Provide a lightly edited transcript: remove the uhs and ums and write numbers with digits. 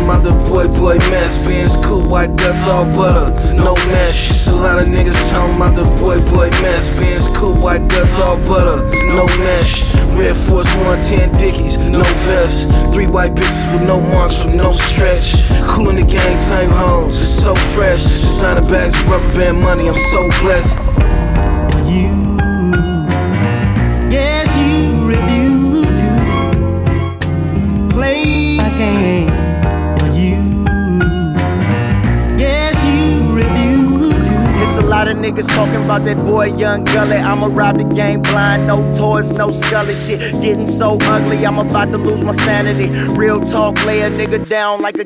about the boy mess. Benz coupe, white guts, all butter, no mesh. A lot of niggas talking about the boy mess. Benz coupe, white guts, all butter, no mesh. Red Force 110 Dickies, no vest. 3 white bitches with no marks from no stretch. Cool in the game, time hoes, so fresh. Designer bags, rubber band money, I'm so blessed. Yes, you refuse to play my game. Yes, you refuse to. It's a lot of niggas talking about that boy Young Gully. I'ma rob the game blind, no toys, no scully. Shit getting so ugly, I'm about to lose my sanity. Real talk, lay a nigga down like a